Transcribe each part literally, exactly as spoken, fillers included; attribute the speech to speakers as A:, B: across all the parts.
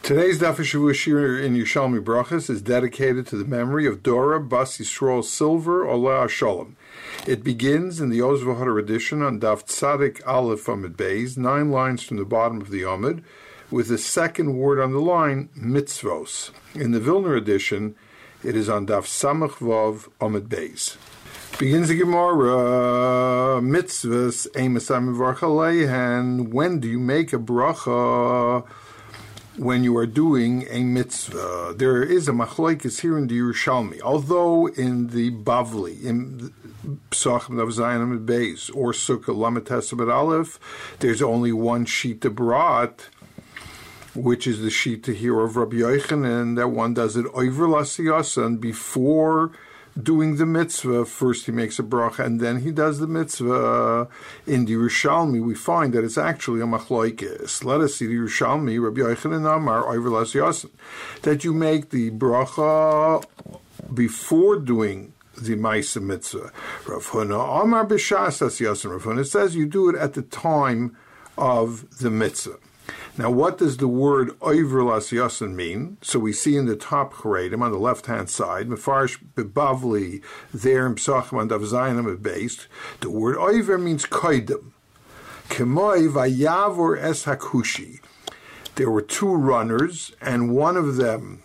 A: Today's Daf Shavua Shir in Yerushalmi Brachas is dedicated to the memory of Dora Bas Yisrael Silver Olah Shalom. It begins in the Oz V'Hadar edition on Daf Tzadik Aleph Amud Beis, nine lines from the bottom of the Amud, with the second word on the line, mitzvos. In the Vilna edition, it is on Daf Samach Vav Amud Beis. Begins the Gemara, mitzvahs, emasam v'varach aleihen. When do you make a bracha when you are doing a mitzvah? There is a machlokes here in the Yerushalmi, although in the Bavli, in Psachim of Zayin Amud Beis, or Sukkah Lamed Tes Amud Aleph, there's only one shita brat, which is the shita here of Rabbi Yochanan, that one does it over l'asiyasan before doing the mitzvah. First he makes a bracha and then he does the mitzvah. In the Yerushalmi we find that it's actually a machlokes. Let us see the Yerushalmi, Rabbi Yochanan Amar over l'asiyasan, that you make the bracha before doing the Maisa mitzvah. Rav Huna Amar b'shas asiyasan. Rav Huna says you do it at the time of the mitzvah. Now, what does the word Oiver L'Asiyasan mean? So we see in the top Charedim on the left-hand side, Mefarish Bebavli, there in Psachim on Daf Zayin Amud Beis, the word Oiver means Koidim. Kemoi Vayavor Es Hakushi. There were two runners, and one of them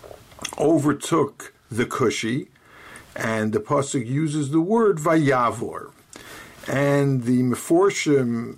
A: overtook the Kushi, and the pasuk uses the word Vayavor. And the Meforshim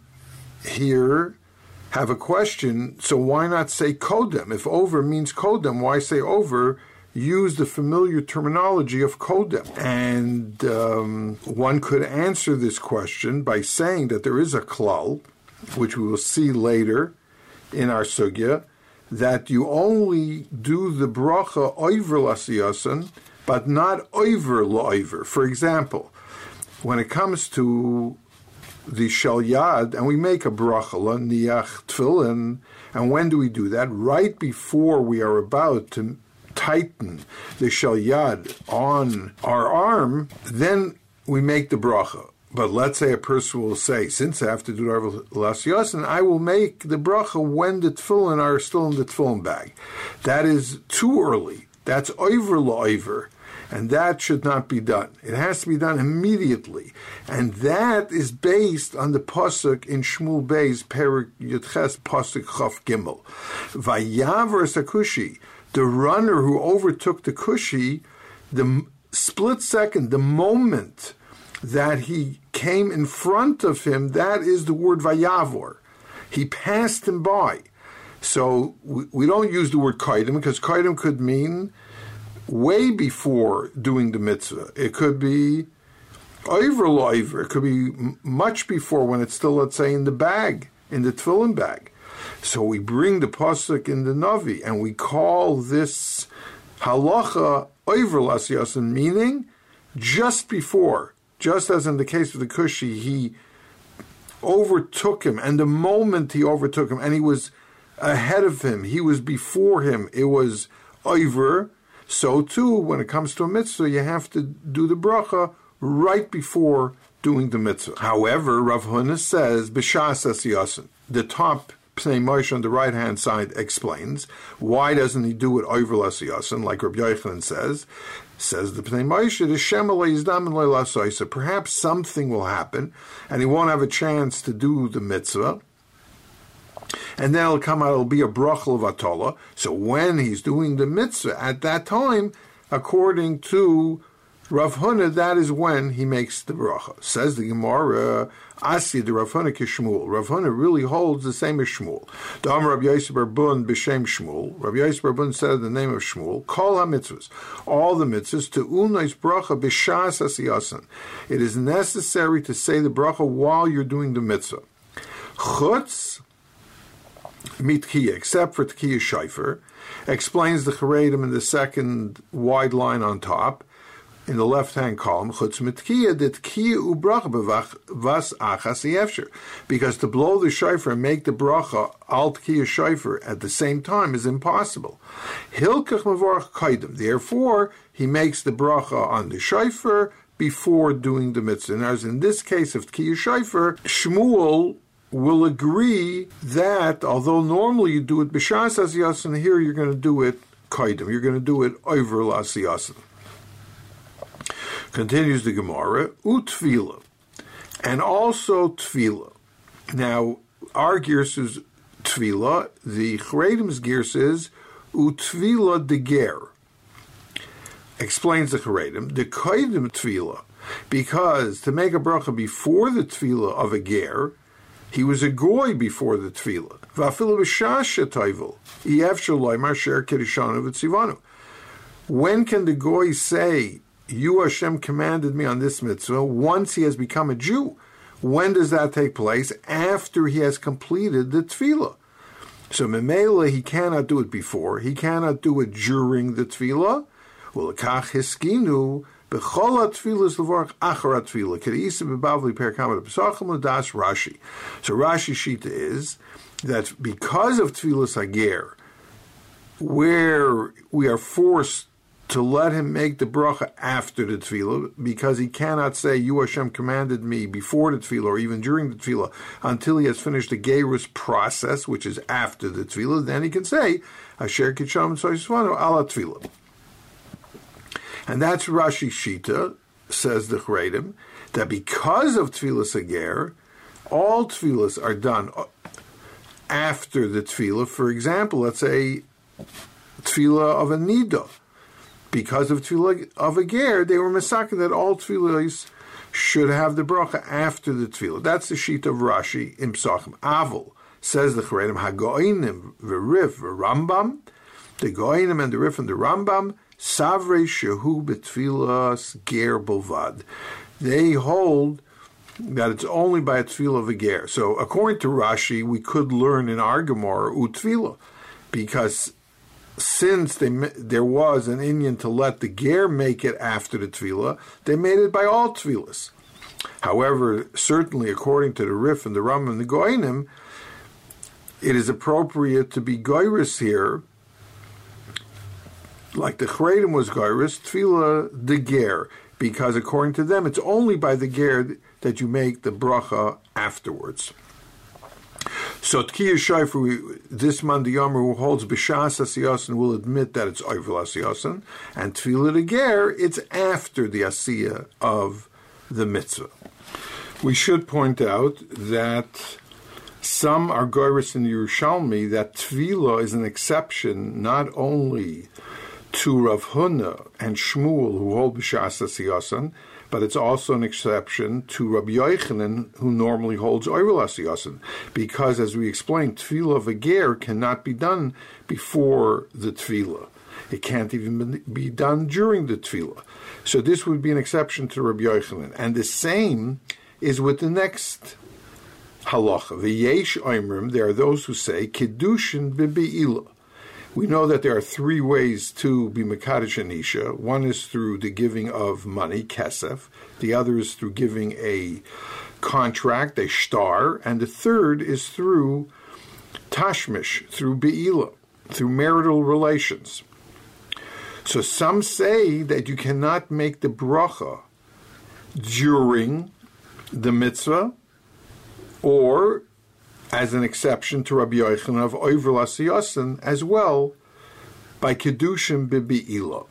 A: here have a question, so why not say kodem? If over means kodem, why say over? Use the familiar terminology of kodem. And um, one could answer this question by saying that there is a klal, which we will see later in our sugya, that you only do the bracha over l'asiyasan, but not over l'over. For example, when it comes to the shel yad, and we make a bracha niach tefillin, and when do we do that? Right before we are about to tighten the shel yad on our arm, then we make the bracha. But let's say a person will say, since I have to do it l'asiyasan, I will make the bracha when the tefillin are still in the tefillin bag. That is too early. That's over l'over. And that should not be done. It has to be done immediately. And that is based on the pasuk in Shmuel Beis, Perik Yudches, pasuk Chaf Gimel. Vayavar Sakushi, the runner who overtook the Kushi, the split second, the moment that he came in front of him, that is the word Vayavor. He passed him by. So we, we don't use the word kaidim, because kaidim could mean way before doing the mitzvah. It could be over loiver. It could be much before, when it's still, let's say, in the bag, in the tefillin bag. So we bring the pasuk in the Navi, and we call this halacha over l'asiyasan, meaning just before. Just as in the case of the Kushi, he overtook him, and the moment he overtook him, and he was ahead of him, he was before him, it was over. So too, when it comes to a mitzvah, you have to do the bracha right before doing the mitzvah. However, Rav Huna says, b'shas asiyasan. The top Pnei Moshe on the right-hand side explains, why doesn't he do it over l'asiyasan, like Rabbi Yochanan says? Says the Pnei Moshe, the Shem yizdam and l'lasoisa. Perhaps something will happen, and he won't have a chance to do the mitzvah. And then it'll come out, it'll be a bracha of Atola. So when he's doing the mitzvah, at that time, according to Rav Huna, that is when he makes the bracha. Says the Gemara, Asi the Rav Huna k'Shmuel. Rav Huna really holds the same as Shmuel. Dam Rabbi Yosef bar Bun b'shem Shmuel. Rabbi Yosef bar Bun said the name of Shmuel, Kol ha-mitzvahs, all the mitzvahs, to unais bracha b'shas asiyasan. It is necessary to say the bracha while you're doing the mitzvah. Chutz mitkiya, except for tkiya shayfer, explains the Charedim in the second wide line on top, in the left-hand column, chutz mitkiya, the tkiya ubracha b'vas achas yefsher, because to blow the shayfer and make the bracha al tkiya shayfer at the same time is impossible. Hilkach mevorach kaidem, therefore he makes the bracha on the shayfer before doing the mitzvah. And as in this case of tkiya shayfer, Shmuel will agree that although normally you do it b'shas asiyasin, here you're going to do it kaidim. You're going to do it over l'asiyasin. Continues the Gemara, utfila, and also tfila. Now, our gears is tfila. The Charedim's gears is utvila de ger. Explains the Charedim, the kaidim tfila, because to make a bracha before the tfila of a ger, he was a goy before the tefillah. When can the goy say, you Hashem commanded me on this mitzvah, once he has become a Jew? When does that take place? After he has completed the tefillah. So memela, he cannot do it before. He cannot do it during the tefillah. Well, kach hiskinu. Rashi. So Rashi Shita is that because of Tfilas Hager, where we are forced to let him make the bracha after the Tfilah, because he cannot say, you Hashem commanded me before the Tfilah or even during the Tfilah, until he has finished the Gerus process, which is after the Tfilah, then he can say, Asher Kitsham Tzayisvanu ala Tfilah. And that's Rashi Shita, says the Charedim, that because of Tfilas Hager, all Tfilas are done after the Tfilah. For example, let's say Tfilah of a Nida. Because of Tfilah of a Ger, they were Mesaka that all Tfilas should have the bracha after the Tfilah. That's the Shita of Rashi in Psachim. Avol, says the Charedim, HaGoinim v'Rif v'Rambam, the Goinim and the Rif and the Rambam, Savrei shehu betfilas ger bovad. They hold that it's only by a tefillah of a ger. So according to Rashi, we could learn in our Gemara utfila, because since they, there was an inyan to let the ger make it after the tefillah, they made it by all tefillahs. However, certainly according to the Rif and the Ram and the Goinim, it is appropriate to be goyrus here, like the Charedim was Gairis, Tefillah de Ger, because according to them, it's only by the Ger that you make the bracha afterwards. So Tkiya Shaifer, this Mandiyamer who holds B'Shas Asiyasan will admit that it's Oivel Asiyasan, and Tefillah de Ger, it's after the Asiyah of the mitzvah. We should point out that some are Gairis in the Yerushalmi that Tefillah is an exception not only to Rav Huna and Shmuel, who hold B'Shas Asiyasan, but it's also an exception to Rabbi Yochanan, who normally holds Oivel Asiyasan, because, as we explained, Tefillah of a Ger cannot be done before the Tefillah. It can't even be done during the Tefillah. So this would be an exception to Rabbi Yochanan. And the same is with the next halacha. V'yesh oimrim, there are those who say, Kiddushin b'be'ilah. We know that there are three ways to be Mekadesh an Isha. One is through the giving of money, kesef. The other is through giving a contract, a shtar. And the third is through tashmish, through be'ila, through marital relations. So some say that you cannot make the bracha during the mitzvah, or as an exception to Rabbi Yochanan of Oivel Asiyasan as well, by Kedushin Bibi'ila.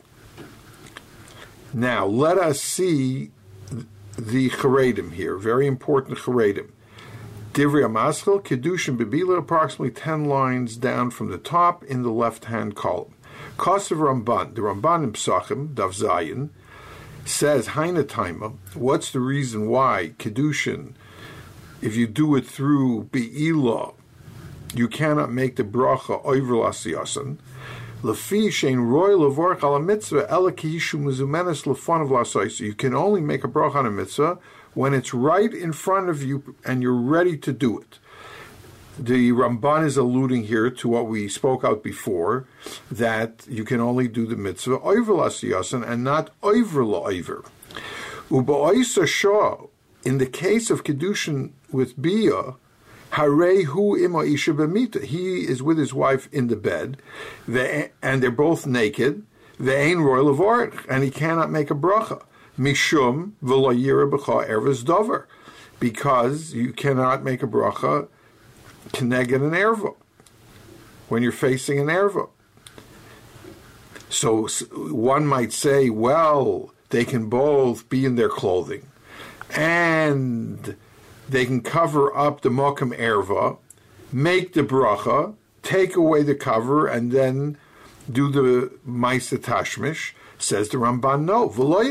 A: Now, let us see the Charedim here, very important Charedim. Divrei HaMaschil, Kedushin Bibi'ila, approximately ten lines down from the top in the left-hand column. Kosav Ramban, the Ramban in Psachim, Dav Zayin, says, Haina Taima, what's the reason why Kedushin, if you do it through Be'ilah, you cannot make the bracha Oivel Asiyasan. Lefi shein roy levorach ala mitzvah ela ki yishu mezumenes lefanav l'asayis. You can only make a bracha on a mitzvah when it's right in front of you and you're ready to do it. The Ramban is alluding here to what we spoke out before, that you can only do the mitzvah Oivel Asiyasan and not Oiver la'oiver. U'ba'oisa shah, in the case of Kedushin with Bia, Harei hu ima isha b'mita. He is with his wife in the bed, and they're both naked. Ve'ein roy levorach, and he cannot make a bracha. Mishum v'lo yira b'cha ervas dover, because you cannot make a bracha keneged an erva when you're facing an erva. So one might say, well, they can both be in their clothing, and they can cover up the mokum erva, make the bracha, take away the cover, and then do the Maisa Tashmish. Says the Ramban, no.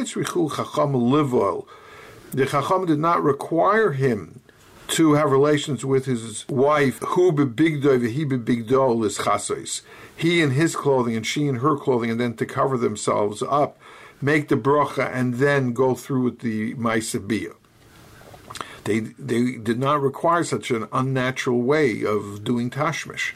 A: The Chacham did not require him to have relations with his wife, hu bebigdoi v'hi bebigdo is chasos. He in his clothing and she in her clothing, and then to cover themselves up, make the bracha, and then go through with the Maisa Bia. They, they did not require such an unnatural way of doing Tashmish.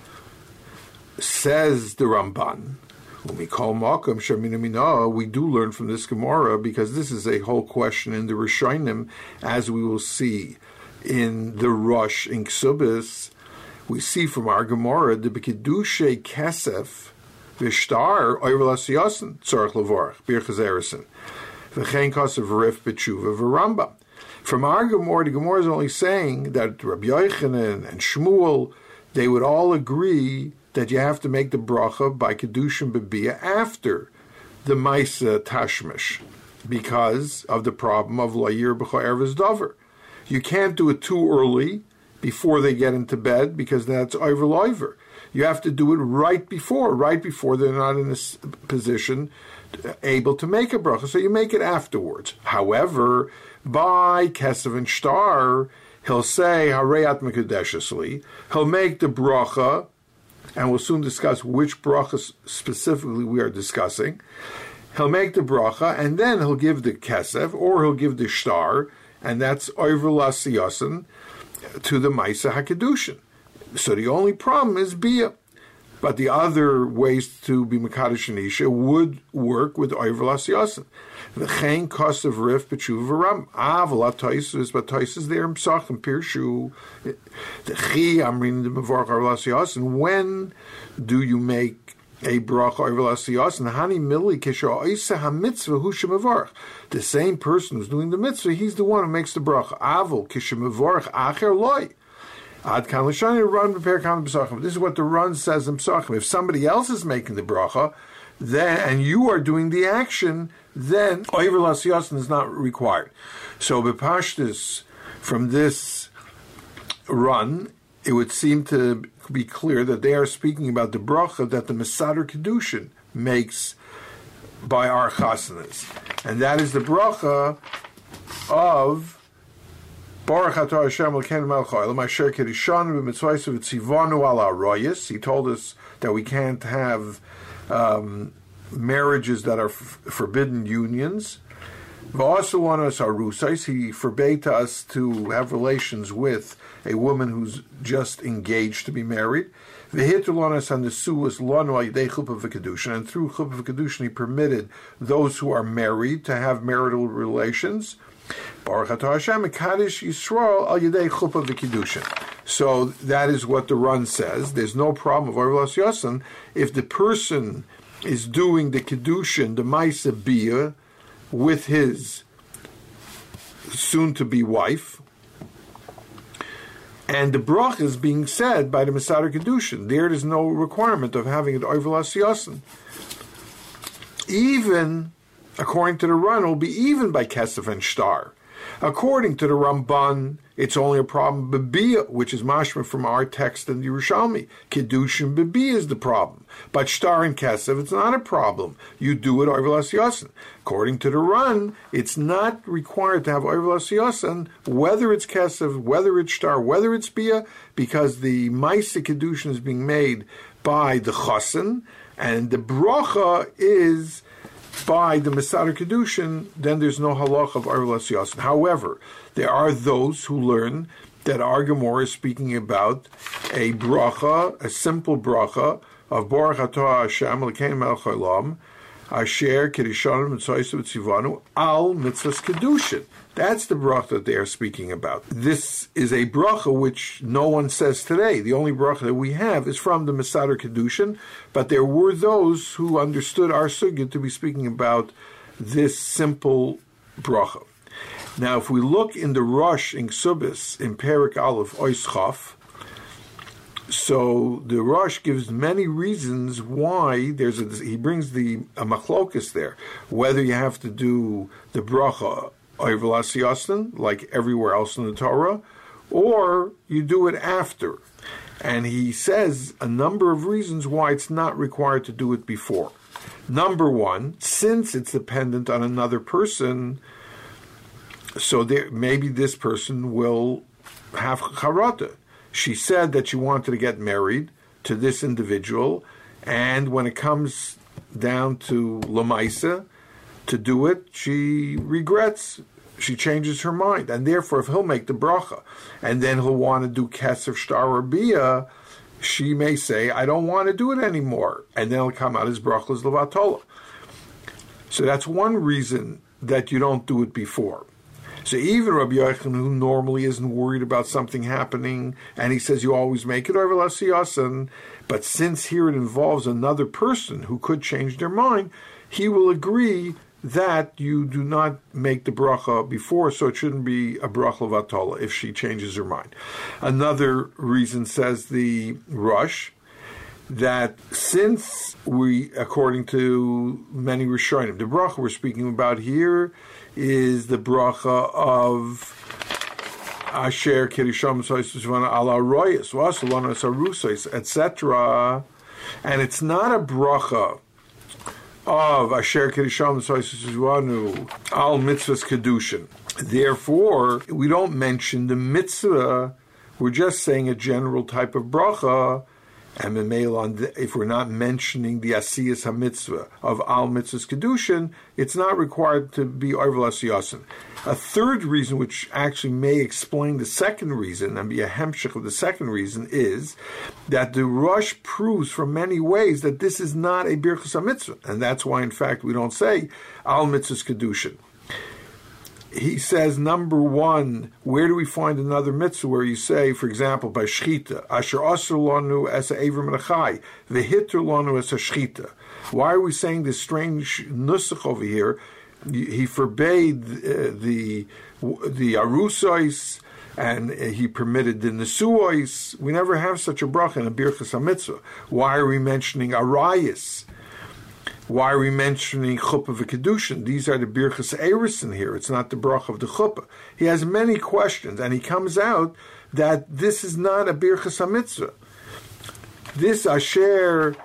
A: Says the Ramban, when we call Makam Shamina Mina, we do learn from this Gemara, because this is a whole question in the Rishonim, as we will see in the Rosh in Ksubis. We see from our Gemara, the Bekidushe Kesef Vishtar Oyvelas Yasin Tzarech Levorach Birchas Erison V'chein Kasev Rif B'tshuva V'Rambam. From our Gemara, the Gemara is only saying that Rabbi Yochanan and Shmuel, they would all agree that you have to make the bracha by Kedushin B'Biyah after the Maisa Tashmish, because of the problem of La'ir B'cha Ervas Dover. You can't do it too early, before they get into bed, because that's over loiver. You have to do it right before, right before they're not in this position able to make a bracha. So you make it afterwards. However, by Kesef and Shtar, he'll say, Hareyat Mekudeshesli, he'll make the bracha, and we'll soon discuss which bracha specifically we are discussing. He'll make the bracha, and then he'll give the Kesef, or he'll give the Shtar, and that's Oiver Lasiyasin, to the Maisa HaKedushin. So the only problem is Bia. But the other ways to be Mekadosh and Isha would work with Oiver Lasiyasin. V'chein Kosev Rif B'tshuva V'Ram. Ah, v'la Toisus, but Toisus there in Psachim, Pirshu. The Chi, I'm reading the Mevorach Oiver Lasiyasin. When do you make a bracha Oiver Lasiyasin? Hani Mili Kisha Oisa HaMitzvah Hu Shemevorach. The same person who's doing the mitzvah, he's the one who makes the bracha. Avol Kisha Mevorach Acher Loi. Ad kan l'shani run prepare kan b'sachim. This is what the run says in Psachim. If somebody else is making the bracha, then and you are doing the action, then Oiver Lasiyasin is not required. So b'pashtus, from this run, it would seem to be clear that they are speaking about the bracha that the Mesader Kedushin makes by our chasanas, and that is the bracha of Baruch Atah Hashem Elokeinu melech haolam asher kirishanu b'mitzvayso v'tzivanu ala royas. He told us that we can't have um, marriages that are f- forbidden unions. V'asu lanos arusais. He forbade us to have relations with a woman who's just engaged to be married. V'hitu lanos hanesuas lanu al-yedei chuppah v'kedushin. And through chuppah v'kedushin, he permitted those who are married to have marital relations. Baruch Atah Hashem Mekadosh Yisrael al Yedei Chuppah v'Kiddushin. So that is what the run says. There's no problem of Oiver Lasiyasin if the person is doing the Kiddushin, the Maisa Bia, with his soon-to-be wife, and the bracha is being said by the Mesader Kiddushin. There is no requirement of having it Oiver Lasiyasin. Even according to the run, it will be even by Kesef and Shtar. According to the Ramban, it's only a problem B'Biyah, which is mashma from our text in the Yerushalmi. Kedushin B'Biyah is the problem. But Shtar and Kesef, it's not a problem. You do it Oiver Lasiyasin. According to the run, it's not required to have Oiver Lasiyasin, whether it's Kesef, whether it's Shtar, whether it's Biyah, because the Maisa Kedushin is being made by the Chasen, and the bracha is by the Mesader Kedushin, then there's no halach of Oiver Lasiyasin. However, there are those who learn that our Gemara is speaking about a bracha, a simple bracha of Baruch Atah Hashem Elokeinu melech haolam asher kirishanu b'mitzvayso v'tzivanu al mitzvahs kedushin. That's the bracha that they are speaking about. This is a bracha which no one says today. The only bracha that we have is from the Mesader Kedushin, but there were those who understood our sugya to be speaking about this simple bracha. Now, if we look in the Rosh in Ksubis, in Perik Aleph Ois Chaf, so the Rosh gives many reasons why there's a, he brings the a machlokus there, whether you have to do the bracha over l'asiyasin, like everywhere else in the Torah, or you do it after. And he says a number of reasons why it's not required to do it before. Number one, since it's dependent on another person, so there, maybe this person will have charata. She said that she wanted to get married to this individual, and when it comes down to Lamaisa, to do it, she regrets. She changes her mind, and therefore, if he'll make the bracha, and then he'll want to do kesef shtar or bia, she may say, "I don't want to do it anymore," and then it'll come out as brachas levatola. So that's one reason that you don't do it before. So even Rabbi Yochanan, who normally isn't worried about something happening, and he says you always make it over l'asiyasin, but since here it involves another person who could change their mind, he will agree that you do not make the bracha before, so it shouldn't be a bracha vatola if she changes her mind. Another reason, says the Rosh, that since we, according to many Rishonim, the bracha we're speaking about here is the bracha of Asher Kirisham Soisvana ala Royas, Wasalana Sarusais, et cetera. And it's not a bracha of Asher Kirisham Soisvanu al Mitzvahs Kedushin. Therefore, we don't mention the mitzvah, we're just saying a general type of bracha. And if we're not mentioning the asiyas hamitzvah of al mitzvahs kedushin, it's not required to be over l'asiyasin. A third reason, which actually may explain the second reason and be a hemshich of the second reason, is that the Rosh proves from many ways that this is not a birchas hamitzvah, and that's why, in fact, we don't say al mitzvahs kedushin. He says, number one, where do we find another mitzvah where you say, for example, by shchita, asher asur lanu es ha'evrim l'chai, v'hitur lanu es ha'shchita. Why are we saying this strange nusach over here? He forbade uh, the the arusois, and he permitted the nesuois. We never have such a bracha in a birchas hamitzvah. Why are we mentioning arayis? Why are we mentioning chuppah v'kedushin? These are the birchas erison here. It's not the bracha of the chuppah. He has many questions, and he comes out that this is not a birchas hamitzvah. This asher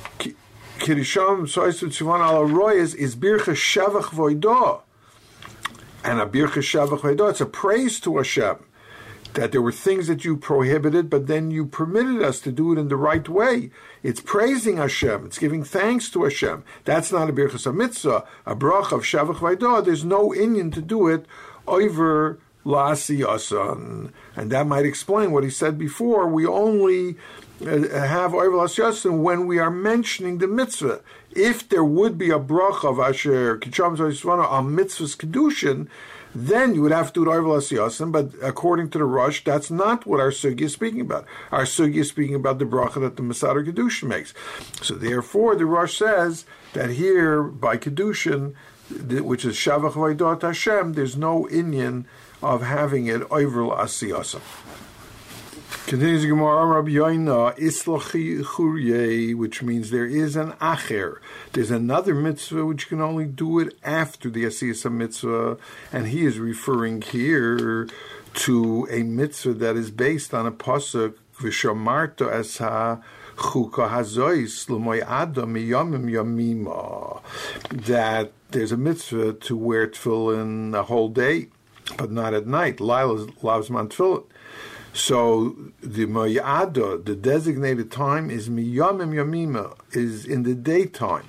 A: kirisham soisu tzivan ala royas is birchas shavach voidah, and a birchas shavach voidah. It's a praise to Hashem that there were things that you prohibited, but then you permitted us to do it in the right way. It's praising Hashem. It's giving thanks to Hashem. That's not a birchas hamitzvah, a bracha of shavach v'aidah. There's no inyan to do it over l'asiyasan. And that might explain what he said before. We only uh, have over l'asiyasan when we are mentioning the mitzvah. If there would be a bracha of asher kicham zoyisvana on mitzvahs kedushin, then you would have to do it over l'asiyasin, but according to the Rosh, that's not what our sugi is speaking about. Our sugi is speaking about the bracha that the Masadar Kedushin makes. So therefore, the Rosh says that here, by Kedushin, which is Shavach V'Aidot Hashem, there's no inyan of having it over l'asiyasin. Continues the Gemara, Rabbi Yoina, Islachi Churye, which means there is an acher. There's another mitzvah which you can only do it after the Asiyasa mitzvah, and he is referring here to a mitzvah that is based on a pasuk, V'shamarto es ha-chuka hazois l'moy adam miyamim yamima, that there's a mitzvah to wear tefillin a whole day, but not at night. Lila loves man tefillin. So the moyada, the designated time, is miyamim yamima, is in the daytime.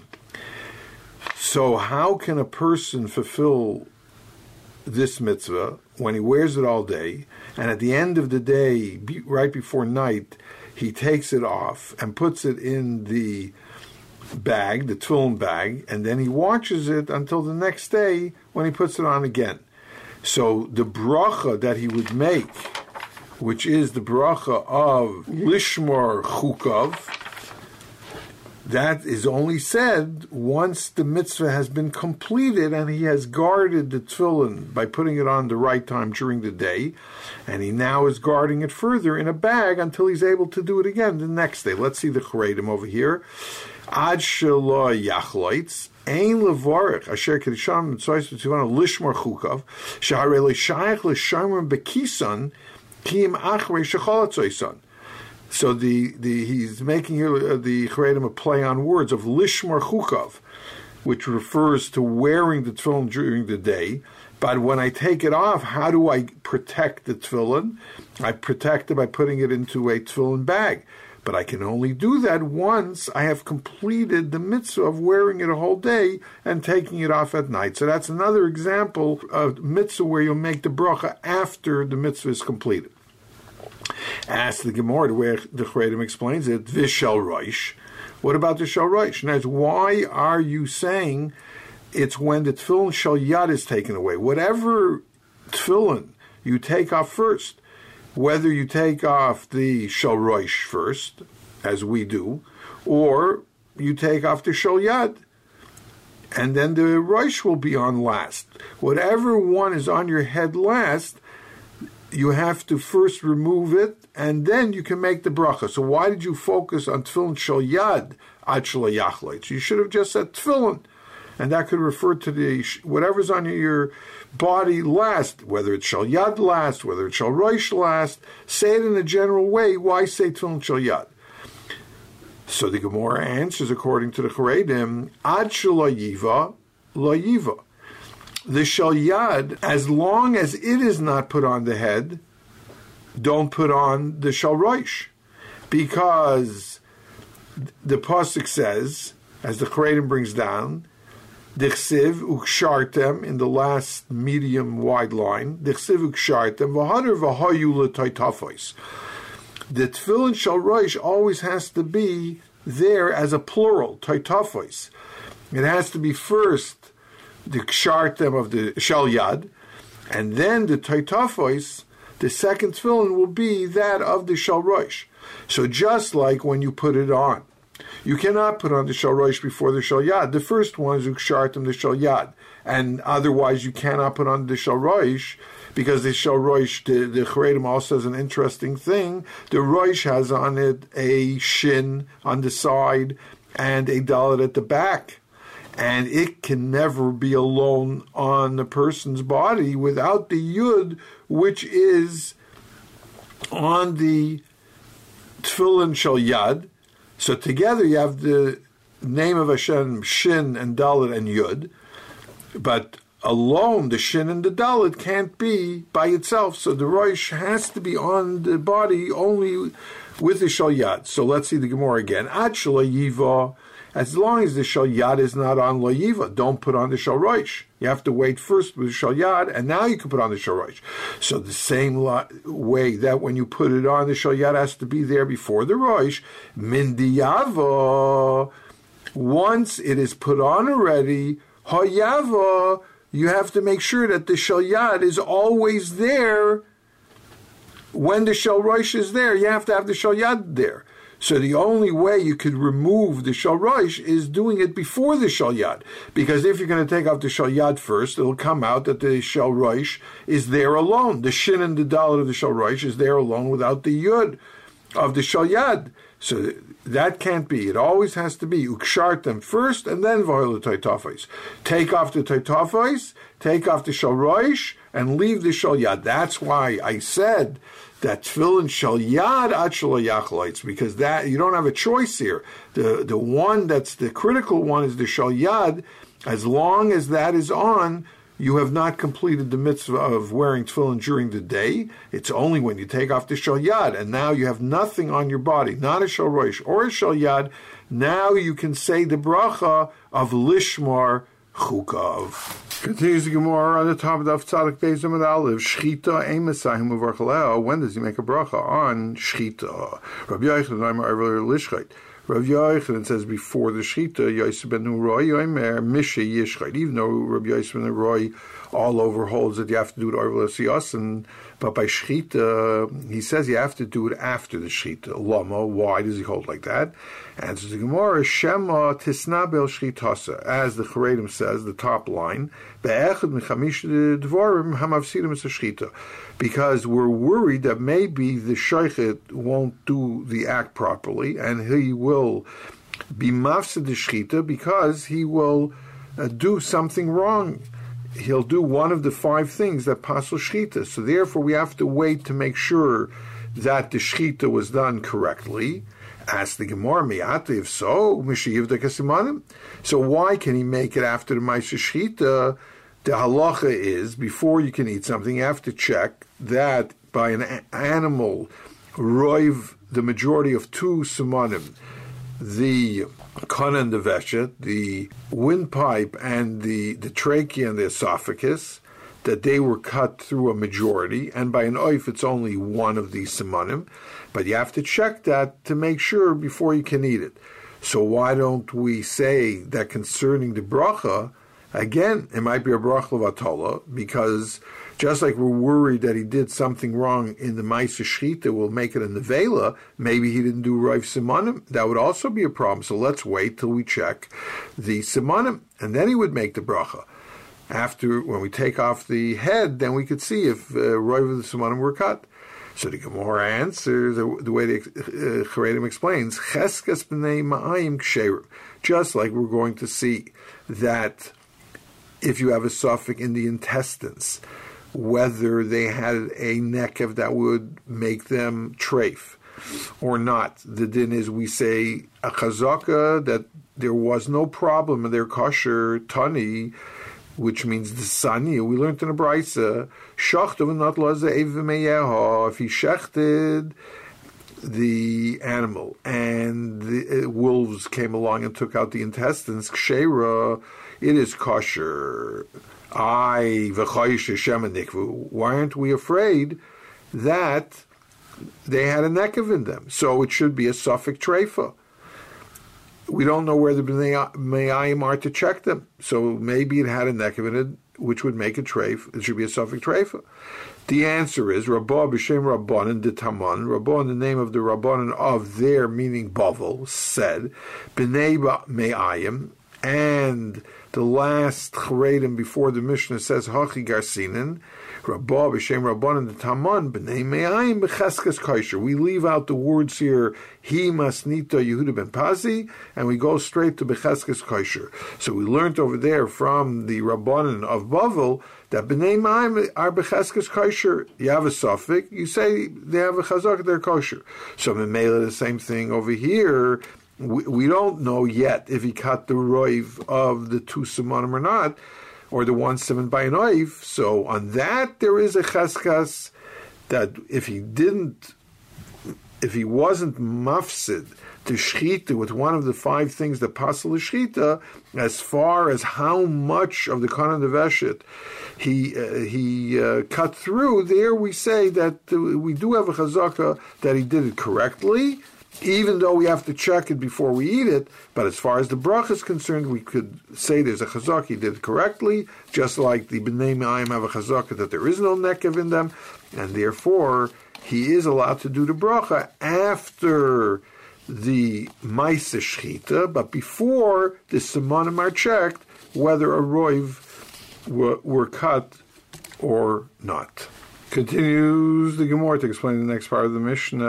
A: So how can a person fulfill this mitzvah when he wears it all day, and at the end of the day, be, right before night, he takes it off and puts it in the bag, the tefillin bag, and then he watches it until the next day when he puts it on again. So the bracha that he would make, which is the bracha of Lishmor Chukav, that is only said once the mitzvah has been completed and he has guarded the tefillin by putting it on the right time during the day, and he now is guarding it further in a bag until he's able to do it again the next day. Let's see the Charedim over here. Ad shelo yachloitz ein levarich asher kedisham mitzvahs v'tzivana lishmor chukav sheharei le'shayach l'shamrim bekison kim achrei shechalatzoyson. So the, the he's making here uh, the Charedim a play on words of lishmor chukav, which refers to wearing the tefillin during the day. But when I take it off, how do I protect the tefillin? I protect it by putting it into a tefillin bag. But I can only do that once I have completed the mitzvah of wearing it a whole day and taking it off at night. So that's another example of mitzvah where you'll make the bracha after the mitzvah is completed. Ask the Gemara, where the Charedim explains it, Vishal Roish. What about the Shal Roish? Now, why are you saying it's when the tefillin Shal Yad is taken away? Whatever tefillin you take off first, whether you take off the Shal Roish first, as we do, or you take off the Shal Yad, and then the Roish will be on last. Whatever one is on your head last, you have to first remove it, and then you can make the bracha. So why did you focus on tefillin shel yad ad shel yachleitz? You should have just said tefillin, and that could refer to the whatever's on your body last, whether it's shel yad last, whether it's shel roish last. Say it in a general way. Why say tefillin shel yad? So the Gemara answers according to the Charedim, ad shel yiva lo yiva. The shel yad, as long as it is not put on the head, don't put on the shel roish, because the pasuk says, as the Charedim brings down, Dichsiv ukshartem in the last medium wide line, Dichsiv ukshartem v'hadar v'hayu l'toitafos. The tefillin shel roish always has to be there as a plural, toitafos. It has to be first the kshartem of the shel yad, and then the toitafos, the second tefillin will be that of the shel roish. So just like when you put it on, you cannot put on the shel roish before the shel yad. The first one is ukshartem the shel yad, and otherwise you cannot put on the shel roish, because the shel roish, the, the Charedim also has an interesting thing. The roish has on it a shin on the side and a dalet at the back, and it can never be alone on the person's body without the yud, which is on the tefillin shel yad. So together you have the name of Hashem, shin and dalet and yud, but alone the shin and the dalet can't be by itself. So the roish has to be on the body only with the shel yad. So let's see the Gemara again. Ad shel yiva. As long as the shel yad is not on lo yiva, don't put on the shel roish. You have to wait first with the shel yad, and now you can put on the shel roish. So the same lo- way that when you put it on, the shel yad has to be there before the roish. Min diyava, once it is put on already, hayava, you have to make sure that the shel yad is always there. When the shel roish is there, you have to have the shel yad there. So the only way you could remove the shel roish is doing it before the shel yad, because if you're going to take off the shel yad first, it'll come out that the shel roish is there alone. The shin and the dalet of the shel roish is there alone without the yud of the shel yad. So that can't be. It always has to be ukshart them first, and then v'hoil toitafos. Take off the toitafos, take off the shel roish, and leave the shel yad. That's why I said that tefillin shel yad ad shel yachleitz, because that you don't have a choice here. The the one that's the critical one is the shel yad. As long as that is on, you have not completed the mitzvah of wearing tefillin during the day. It's only when you take off the shel yad, and now you have nothing on your body, not a shel roish or a shel yad. Now you can say the bracha of lishmar chukav. Continues the Gemara on the top of the Tzadik Beis Amud Aleph. Shchita ein mesayim uvarchaleo. When does he make a bracha on shchita? Rabbi Yochanan Aimer earlier lishchait. Rabbi Yochanan says before the shchita, Yosef ben Nuroi Aimer mishe yishchait. Even though Rabbi Yosef ben Nuroi all over holds that you have to do it over l'siyas, and But by shchita, he says you have to do it after the shchita. Lama, why does he hold like that? Answers the Gemara, Shema tisnabel shchitasa. As the Charedim says, the top line, be'echad mechamish dvorim hamavsidim es shchita. Because we're worried that maybe the shaychet won't do the act properly, and he will be mafsid the shchita because he will uh, do something wrong. He'll do one of the five things that pasel shchita. So therefore we have to wait to make sure that the shchita was done correctly. Ask the Gemara, Miyata, if so, Mishiyiv de Kasimanim. So why can he make it after the Maisa Shchita? The halacha is, before you can eat something, you have to check that by an a- animal, roiv, the majority of two simanim, the kana and the veshet, the windpipe and the, the trachea and the esophagus, that they were cut through a majority, and by an oif it's only one of these simanim, but you have to check that to make sure before you can eat it. So why don't we say that concerning the bracha, again, it might be a bracha v'atola, because just like we're worried that he did something wrong in the Maisa Shchita, we'll make it in the Vela, maybe he didn't do Rav Simanim, that would also be a problem. So let's wait till we check the Simanim, and then he would make the bracha. After, when we take off the head, then we could see if uh, Rav the Simanim were cut. So the Gemara answers, the, the way the uh, Charedim explains, Cheskas b'nei ma'ayim ksherim. Just like we're going to see that if you have a suffix in the intestines, whether they had a nekev that would make them treif or not. The din is, we say a chazaka that there was no problem in their kosher tani, which means the sani. We learned in a brisa, shachtav not laza evimeyeha, if he shechted the animal and the uh, wolves came along and took out the intestines, kshera, it is kosher. I v'chayish Hashem nikvu. Why aren't we afraid that they had a nekev in them? So it should be a suffix treifa. We don't know where the bnei me'ayim are to check them. So maybe it had a nekev in it, which would make it treif. It should be a suffix treifa. The answer is Rabbah b'shem Rabbanan de Taman. Rabbah in the name of the Rabbanan of their, meaning Bavel, said bnei me'ayim, and the last Charedim before the Mishnah says Hachi Garsinin, Rabbah b'shem Rabbanan de Taman b'nei me'ayim b'cheskas kosher. We leave out the words here Hi Masnita Yehuda ben Pazi, and we go straight to b'cheskas kosher. So we learned over there from the Rabbanan of Bavel that b'nei me'ayim are b'cheskas kosher. You have a suffix, you say they have a chazak, they're kosher. So Memela, the same thing over here. We, we don't know yet if he cut the roiv of the two simanim or not, or the one simon by an oif. So on that there is a cheskas that if he didn't, if he wasn't mafsid to shchita with one of the five things that pasel shchita, as far as how much of the kanan deveshet he uh, he uh, cut through, there we say that uh, we do have a chazaka that he did it correctly, even though we have to check it before we eat it. But as far as the bracha is concerned, we could say there's a chazaka, he did it correctly, just like the b'nei me'ayim have a chazaka that there is no nekev in them, and therefore he is allowed to do the bracha after the Maisa Shchita, but before the simanim are checked whether a roiv were, were cut or not. Continues the Gemara to explain the next part of the Mishnah.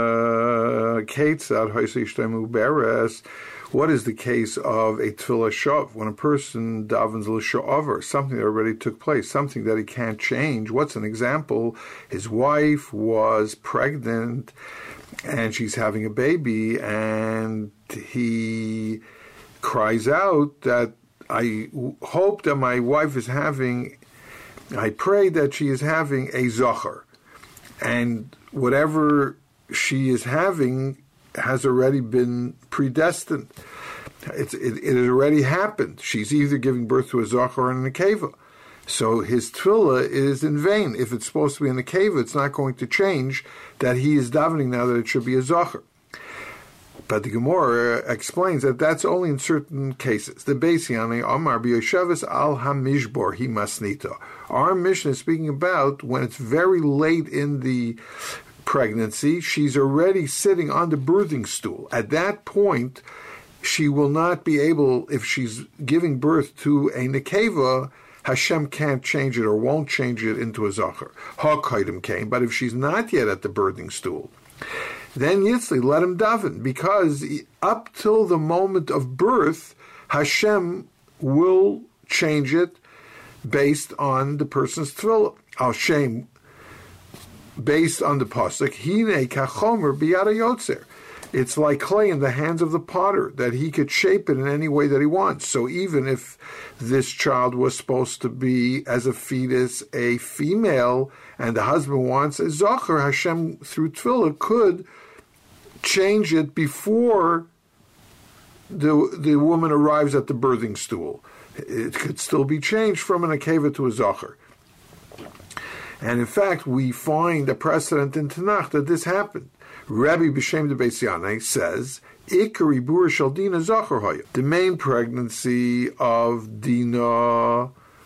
A: Ketzad hoysei shtemu beres. What is the case of a tefillah shav, when a person davens l'sha'avar, something that already took place, something that he can't change? What's an example? His wife was pregnant and she's having a baby, and he cries out that I hope that my wife is having, I pray that she is having a zachar, and whatever she is having has already been predestined. It's, it, it has already happened. She's either giving birth to a zachar or a nekeva. So his tefillah is in vain. If it's supposed to be a nekeva, it's not going to change that he is davening now that it should be a zachar. But the Gemara explains that that's only in certain cases. The Beisiani Amar B'Yosheves al Hamishbor Hi Masnita. Our Mishnah is speaking about when it's very late in the pregnancy, she's already sitting on the birthing stool. At that point, she will not be able, if she's giving birth to a nekeva, Hashem can't change it or won't change it into a zachar. Ha-kaidim came, but if she's not yet at the birthing stool, then Yitzli, let him daven, because up till the moment of birth, Hashem will change it based on the person's tefillah. Al Shem, based on the pasuk, Hine kachomer biyad yotzer. It's like clay in the hands of the potter, that he could shape it in any way that he wants. So even if this child was supposed to be, as a fetus, a female, and the husband wants a zachar, Hashem, through tefillah, could change it before the, the woman arrives at the birthing stool. It could still be changed from an akeva to a zachar. And in fact, we find a precedent in Tanakh that this happened. Rabbi B'Shem de Beis Yanai says, Ikari Bura Shel Dina Zachar Haya. The main pregnancy of Dina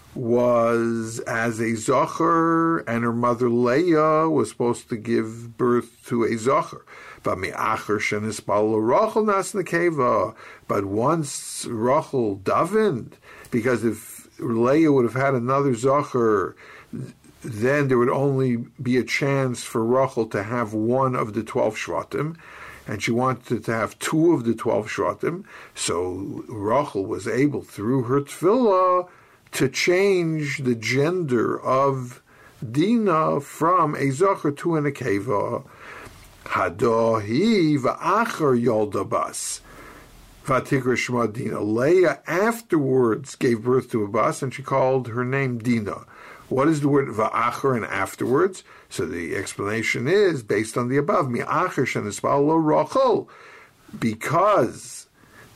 A: was as a Zachar, and her mother Leah was supposed to give birth to a Zachar. But Me'achar Shenispal Rachel Nas Nekeva. But once Rachel davened, because if Leah would have had another Zachar, then there would only be a chance for Rachel to have one of the twelve Shvatim, and she wanted to have two of the twelve Shvatim. So Rachel was able, through her tefillah, to change the gender of Dina from a Zachar to an Akeva. Hadohi va'achar yolda bas. Vatikra Shema Dina. Leah afterwards gave birth to a bas, and she called her name Dina. What is the word va'achar and afterwards? So the explanation is based on the above. Mi'achar shenispal lo Rachel. Because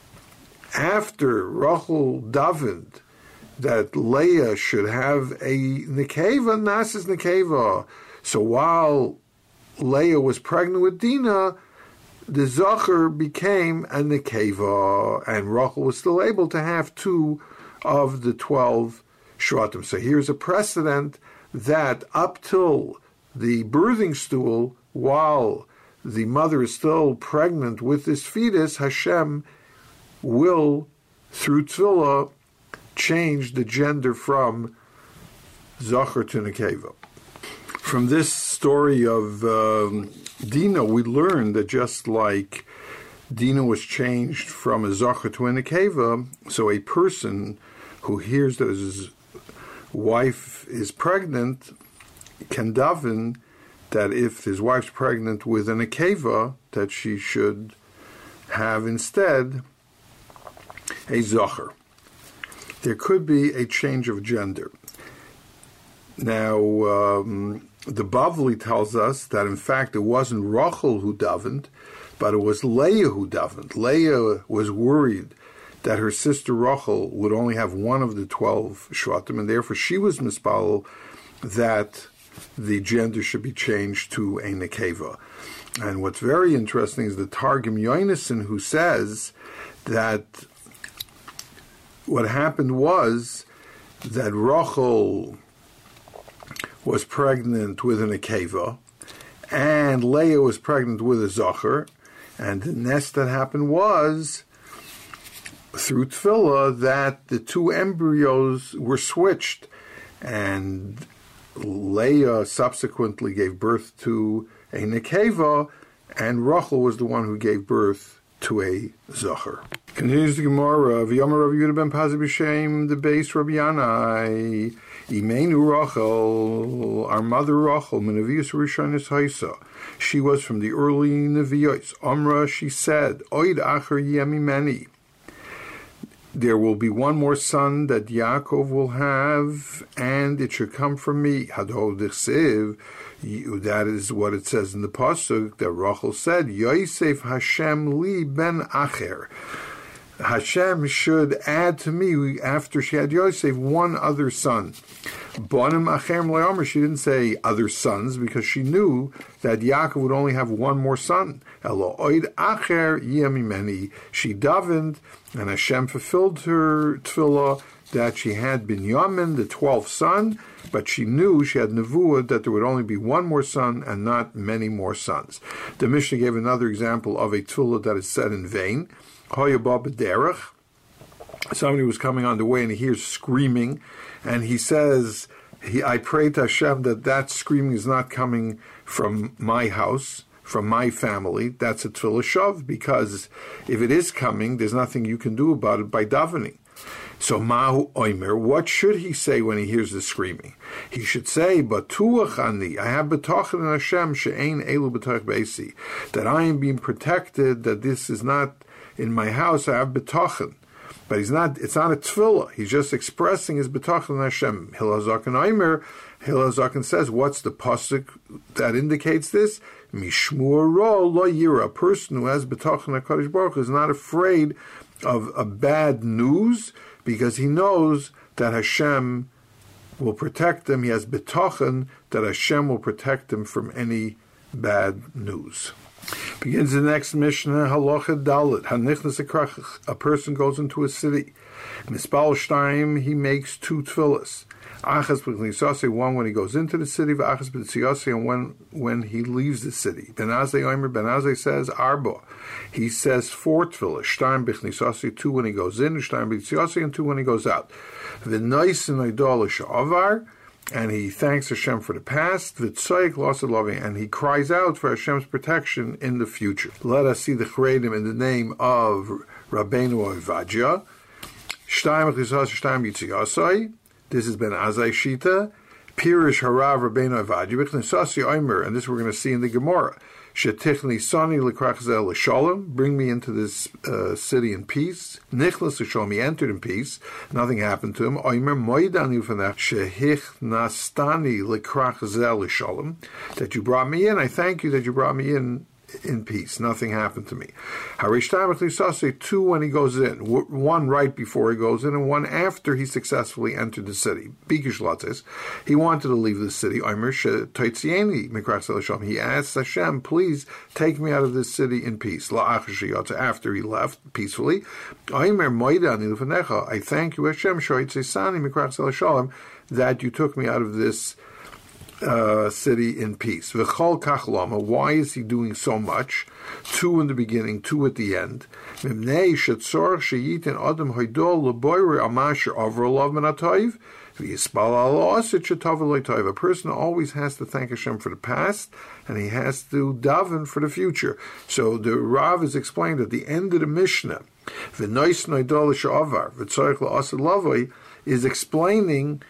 A: after Rachel davened that Leah should have a nekeva, nasis nekeva. So while Leah was pregnant with Dina, the zachar became a nekeva, and Rachel was still able to have two of the twelve Shvatim. So here's a precedent that up till the birthing stool, while the mother is still pregnant with this fetus, Hashem will, through tefillah, change the gender from Zachar to Nekeva. From this story of um, Dina, we learn that just like Dina was changed from a Zachar to a Nekeva, so a person who hears that his wife is pregnant can daven that if his wife's pregnant with an akeva, that she should have instead a zachar. There could be a change of gender. Now, um, the Bavli tells us that in fact it wasn't Rachel who davened, but it was Leah who davened. Leah was worried that her sister Rachel would only have one of the twelve Shvatim, and therefore she was mispal that the gender should be changed to a Nekeva. And what's very interesting is the Targum Yonason, who says that what happened was that Rachel was pregnant with an Nekeva, and Leah was pregnant with a Zachar, and the nest that happened was through tefillah that the two embryos were switched, and Leah subsequently gave birth to a nekeva, and Rachel was the one who gave birth to a zachar. Continues the Gemara. V'yomer Rav Yehuda ben Pazi b'Shem the base Rabbi Yanai Imenu Rachel, our mother Rachel, Menavius Rishonis Haisa. She was from the early Nevios. Amra, she said, Oid Acher Yemimeni. There will be one more son that Yaakov will have, and it should come from me. Hadol Dichsev, that is what it says in the pasuk that Rachel said, Yosef Hashem li ben Acher. Hashem should add to me, after she had Yosef, one other son. Bonim Acherem Leomer, she didn't say other sons because she knew that Yaakov would only have one more son. Elo Oid Acher Yemimeni. She davened, and Hashem fulfilled her tefillah that she had Binyamin, the twelfth son, but she knew she had nevuah that there would only be one more son and not many more sons. The Mishnah gave another example of a tefillah that is said in vain. Hoyabah b'derech. Somebody was coming on the way and he hears screaming, and he says, he, I pray to Hashem that that screaming is not coming from my house, from my family. That's a tefillah shav, because if it is coming, there's nothing you can do about it by davening. So Mahu Oimer, what should he say when he hears the screaming? He should say, Batuach ani, I have betochen in Hashem, she'ein elu betoch beisi, that I am being protected, that this is not in my house, I have betochen. But he's not, it's not a tefillah, he's just expressing his betochen in Hashem. Hillel Zaken Oimer, Hillel Zaken says, what's the pasuk that indicates this? Mishmur ro lo yira, a person who has betochen HaKadosh Baruch Hu is not afraid of a bad news, because he knows that Hashem will protect him. He has betochen that Hashem will protect him from any bad news. Begins the next Mishnah, Halacha Dalet. Hanichnas Akrach, a person goes into a city. Mispal Shtaim, he makes two tefillas. Achas b'Chnisasi, one when he goes into the city, v'achas b'Tziasi, and when when he leaves the city. Ben Azai Omer, Ben Azai says Arba. He says four tefillas. Shtaim b'Chnisasi, two when he goes in, Shtaim b'Tziasi, and two when he goes out. V'Nois Noidol Sha'avar, and he thanks Hashem for the past. V'Tzoyik L'Asalavi, and he cries out for Hashem's protection in the future. Let us see the Charedim in the name of Rabbeinu Ovadia. Shtaim b'Chnisasi, Shtaim b'Tziasi. This has been Azai Shita, Pirish Harav Rabbeinu Ovadia, B'Chnisasi Omer, and this we're going to see in the Gemara. Shetichni Sani L'Krachzel L'Shalom, bring me into this uh, city in peace. Nichlas L'Shalom, he entered in peace, nothing happened to him. Omer Moidani Ufanach, Shehichnastani L'Krachzel L'Shalom, that you brought me in, I thank you that you brought me in in peace. Nothing happened to me. Harishtam Echlisase, two when he goes in, one right before he goes in, and one after he successfully entered the city. Bikishlates, he wanted to leave the city. Omer Toitzieni Mikrach Selasham. He asked Hashem, please take me out of this city in peace. La'achashiyata, after he left peacefully. Omer Moidani Lufanecha. I thank you, Hashem, Shoitzesani Mikrach Selasham, that you took me out of this Uh, city in peace. V'chol kach lama. Why is he doing so much? Two in the beginning, two at the end. Mimnei shetzorach sheyitin adam hoydol leboyre amasher avrolav menatoiv v'yispal alasit shetov loitoiv. A person always has to thank Hashem for the past, and he has to daven for the future. So the Rav is explained at the end of the Mishnah. V'nois noidol she'avar v'tzorach la'asid lavoi is explaining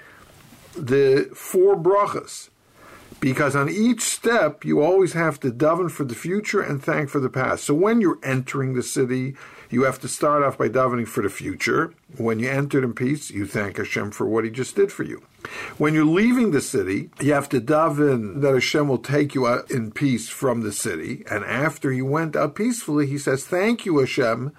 A: the four brachas. Because on each step, you always have to daven for the future and thank for the past. So when you're entering the city, you have to start off by davening for the future. When you entered in peace, you thank Hashem for what He just did for you. When you're leaving the city, you have to daven that Hashem will take you out in peace from the city. And after He went out peacefully, He says, thank you, Hashem,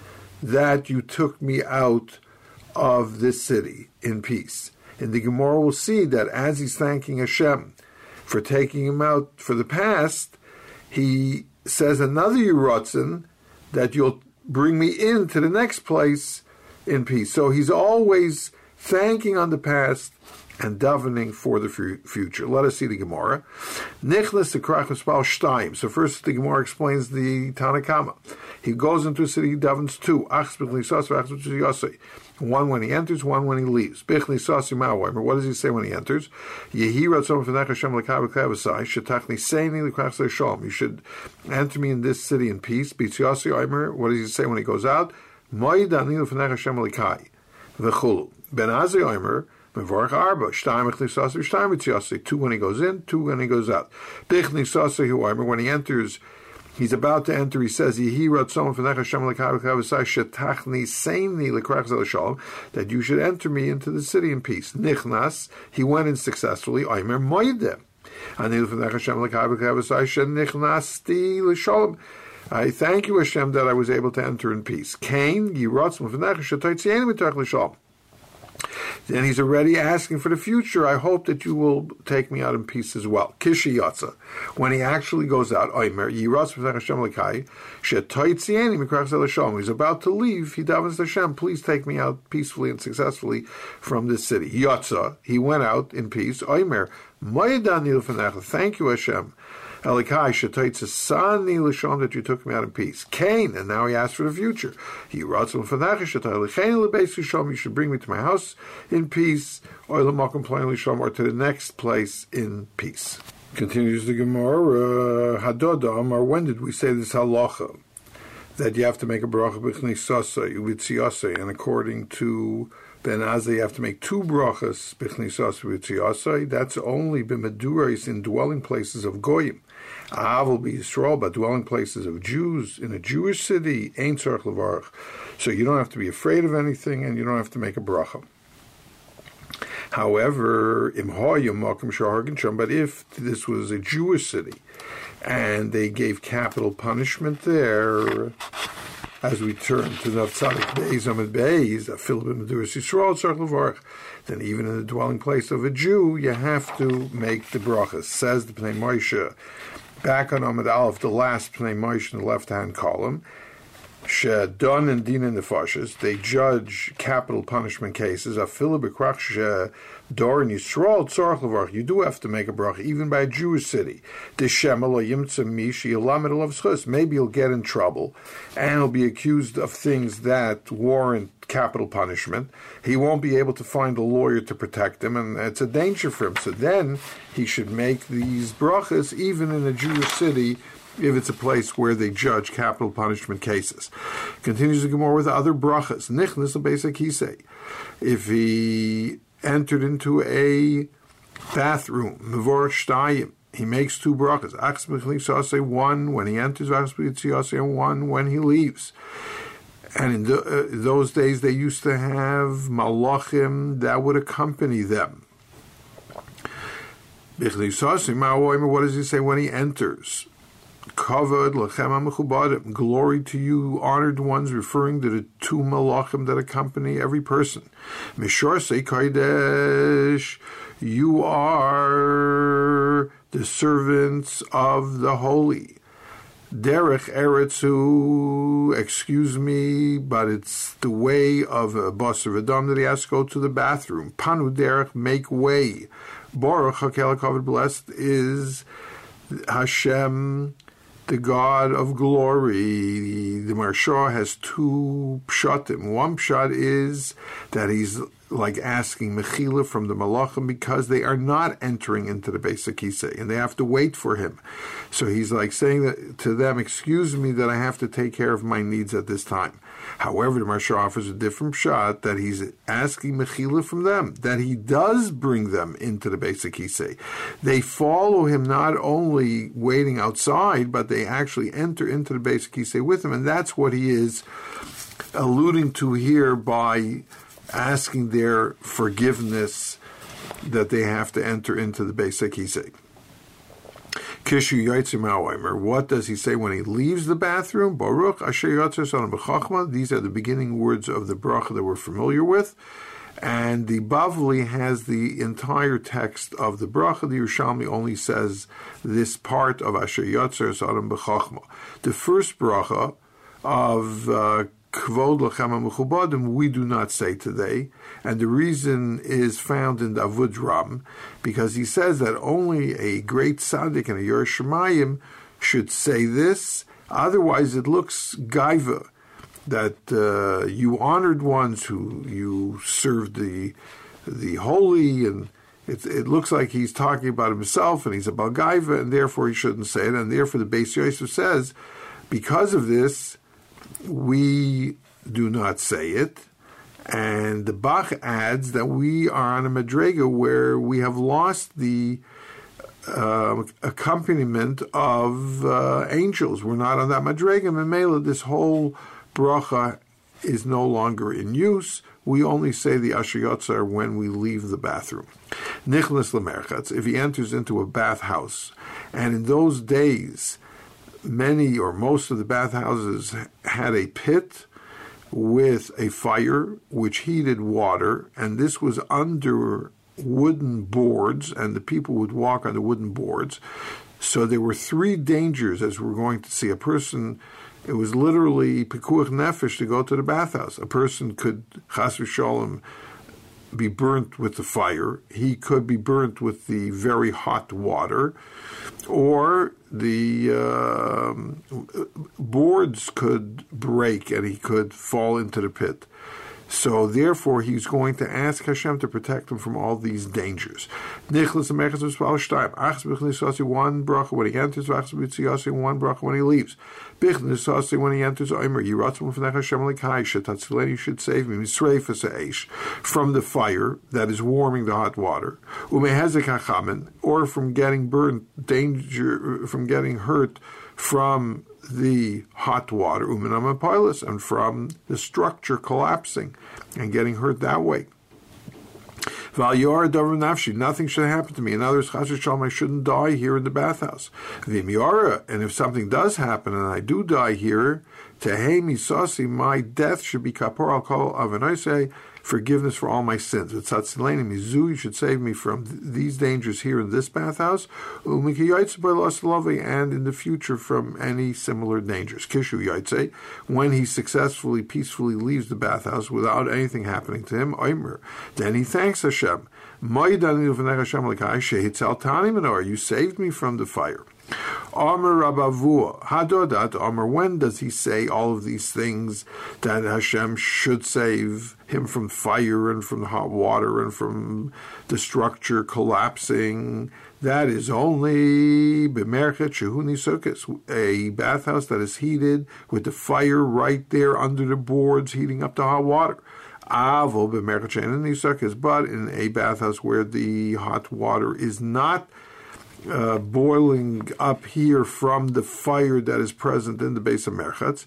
A: that you took me out of this city in peace. In the Gemara, we'll see that as he's thanking Hashem for taking him out for the past, he says another Yeratzin, that you'll bring me into the next place in peace. So he's always thanking on the past and davening for the future. Let us see the Gemara. Nichnas Akrach Mispal Shtaim. So first the Gemara explains the Tanakama. He goes into a city, he davens two. Achs b'chnisas v'achs b'tziyasei. One when he enters, one when he leaves. B'chnisas yimawaimer. What does he say when he enters? Yehi ratzon v'nech Hashem l'kav v'kavasai. Shetachni seini l'krach shalom. You should enter me in this city in peace. B'tziyasei oimer. What does he say when he goes out? Moidani l'fnech Hashem l'kai v'chulu. Ben Azai oimer. Mevorach arba. Shtaim b'chnisas v'shtaim b'tziyasei. Two when he goes in, two when he goes out. B'chnisas oimer. When he enters, he's about to enter, he says, that you should enter me into the city in peace. Nichnas, he went in successfully. I thank you, Hashem, that I was able to enter in peace. Cain, Then he's already asking for the future. I hope that you will take me out in peace as well. Kishi Yatza. When he actually goes out, Oimer, Yiras B'nei Hashem Lekai, Shetoitzieni Mikrach Zel Shalom. He's about to leave. He davens to Hashem, please take me out peacefully and successfully from this city. Yatza. He went out in peace. Oimer, Moedani L'Fanecha. Thank you, Hashem. Elikai Shetoitzasani L'Shalom, that you took me out in peace. Cain, and now he asks for the future. He writes L'Fanecha Shetoy L'Chein L'Beis L'Shalom. You should bring me to my house in peace, or L'Makom Plein L'Shalom, or to the next place in peace. Continues the Gemara, Hadodam, or when did we say this halacha? That you have to make a bracha b'chnisasei, u'v'tziyasei, and according to Ben Azai, you have to make two brachas b'chnisasei u'v'tziyasei. That's only b'medurais, in dwelling places of goyim. Aval b'Yisrael, but dwelling places of Jews in a Jewish city, ein tzarich levarach. So you don't have to be afraid of anything, and you don't have to make a bracha. However, im hoyim makom shahargin sham, but if this was a Jewish city, and they gave capital punishment there, as we turn to the Tzadik Beis Amid Beis, a Philip Meduras Yisrael Tzarich Levarach, then even in the dwelling place of a Jew, you have to make the brachas. Says the Pnei Moshe, back on Amid Aleph, the last Pnei Moshe in the left-hand column, Shedon and Dina Nefashis, they judge capital punishment cases. Afilu b'krach shedor and Yisrael tzarich levarach. You do have to make a bracha, even by a Jewish city. Deshem lo yimtza mishi yelamed alav zchus. Maybe you'll get in trouble, and he'll be accused of things that warrant capital punishment. He won't be able to find a lawyer to protect him, and it's a danger for him. So then he should make these brachas, even in a Jewish city, if it's a place where they judge capital punishment cases. Continues the Gemara with other brachas. Nichnas l'beis hakisei. If he entered into a bathroom, mevorach shtayim, he makes two brachas. Achas b'chnisasei, one when he enters, achas b'yitziasei, and one when he leaves. And in the, uh, those days they used to have malachim that would accompany them. What does he say when he enters? Kavod lechem hamechubadim, glory to you, honored ones, referring to the two malachim that accompany every person. Mishor say kodesh, you are the servants of the holy. Derech eretzu, excuse me, but it's the way of a basar v'dam that he has to go to the bathroom. Panu derech, make way. Baruch hakel kavod, blessed is Hashem, the God of glory. The Maharsha has two pshatim. One pshat is that he's like asking mechila from the malachim because they are not entering into the Beis Hakisei and they have to wait for him. So he's like saying that to them, excuse me that I have to take care of my needs at this time. However, the Maharsha offers a different pshat that he's asking mechila from them, that he does bring them into the Beis Hakisei. They follow him not only waiting outside, but they actually enter into the Beis Hakisei with him, and that's what he is alluding to here by asking their forgiveness that they have to enter into the Beis Hakisei. Kishu Yotzim Ha'omer. What does he say when he leaves the bathroom? Baruch Asher Yotzer Sanam B'Chachma. These are the beginning words of the bracha that we're familiar with. And the Bavli has the entire text of the bracha. The Yerushalmi only says this part of Asher Yotzer Sanam B'Chachma. The first bracha of uh, Kvod Lechem HaMechubadim we do not say today, and the reason is found in the Avud Ram, because he says that only a great tzaddik and a Yer Shemayim should say this, otherwise it looks gaiva, that uh, you honored ones who you served the the holy, and it, it looks like he's talking about himself, and he's about gaiva, and therefore he shouldn't say it, and therefore the Beis Yosef says, because of this, we do not say it, and the Bach adds that we are on a madrega where we have lost the uh, accompaniment of uh, angels. We're not on that madrega. Memela, this whole bracha is no longer in use. We only say the Asher Yotzar when we leave the bathroom. Nichnas lemerchatz, if he enters into a bathhouse, and in those days, many or most of the bathhouses had a pit with a fire which heated water, and this was under wooden boards, and the people would walk on the wooden boards. So there were three dangers, as we're going to see. A person, it was literally pekuach nefesh to go to the bathhouse. A person could, chas v'sholem, be burnt with the fire. He could be burnt with the very hot water, or the uh, boards could break and he could fall into the pit. So therefore, he's going to ask Hashem to protect him from all these dangers. One bracha when he enters, one bracha when he leaves. When he enters, you should save me from the fire that is warming the hot water, or from getting burnt, danger from getting hurt from the hot water, and from the structure collapsing and getting hurt that way. Nothing should happen to me. In other words, I shouldn't die here in the bathhouse. And if something does happen and I do die here, my death should be kapor al kol avonosei, forgiveness for all my sins. You should save me from th- these dangers here in this bathhouse, and in the future from any similar dangers. Kishu yaitse, when he successfully, peacefully leaves the bathhouse without anything happening to him, Omer, then he thanks Hashem. You saved me from the fire. Omer Rabavua, Hadodat Omer, when does he say all of these things that Hashem should save him from fire and from hot water and from the structure collapsing? That is only B'merchet Shehuni Sukkos, a bathhouse that is heated with the fire right there under the boards heating up the hot water. Avo B'merchet Shehuni Sukkos, but in a bathhouse where the hot water is not Uh, boiling up here from the fire that is present in the base of Merchatz,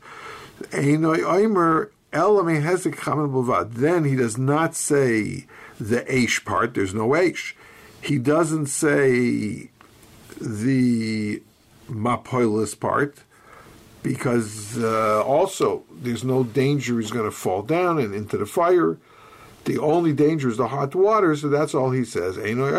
A: then he does not say the Eish part. There's no Eish. He doesn't say the Mapoilis part, because uh, also there's no danger he's going to fall down and into the fire. The only danger is the hot water, so that's all he says.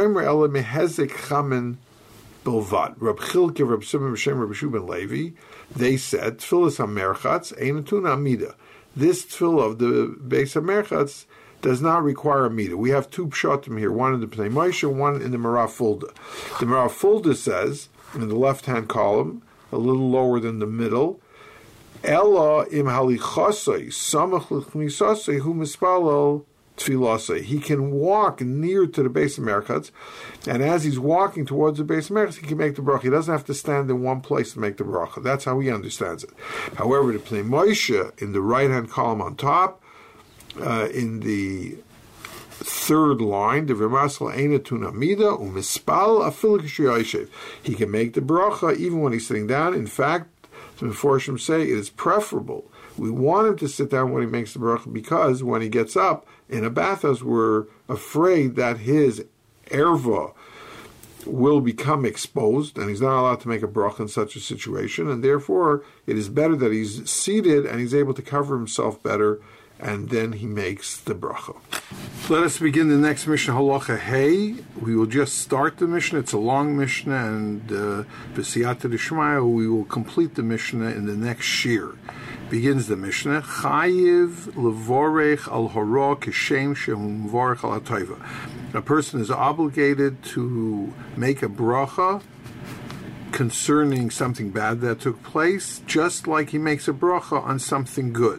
A: Bilvad. Rab Chilke, Rab Simon, Shem, Rab Shuban Levi, they said, Tfilas HaMerchatz, Einatun Amida. This tefillah of the base of Merchatz does not require a midah. We have two pshatim here, one in the Pnei Moshe, one in the Marav Fulda. The Marav Fulda says, in the left-hand column, a little lower than the middle, Ella im halichasei, samach l'chmisasei, hu mispalel tfilasei. He can walk near to the base of Merchatz, and as he's walking towards the base of Merchatz, he can make the bracha. He doesn't have to stand in one place to make the bracha. That's how he understands it. However, the Pnei Moshe, in the right-hand column on top, uh, in the third line, the V'masal Eina Tunamida Umispal Afilu K'Shiyoshev. He can make the bracha even when he's sitting down. In fact, the Meforshim say it is preferable. We want him to sit down when he makes the bracha, because when he gets up in a bathhouse, we're afraid that his erva will become exposed, and he's not allowed to make a bracha in such a situation, and therefore it is better that he's seated and he's able to cover himself better, and then he makes the bracha. Let us begin the next Mishnah, Halacha Hey. We will just start the Mishnah. It's a long Mishnah, and B'siyata D'Shmaya, we will complete the Mishnah in the next shir. Begins the Mishnah, Chayiv levorech al hara kishem shehu mevorech al hatoiva. A person is obligated to make a bracha concerning something bad that took place, just like he makes a bracha on something good.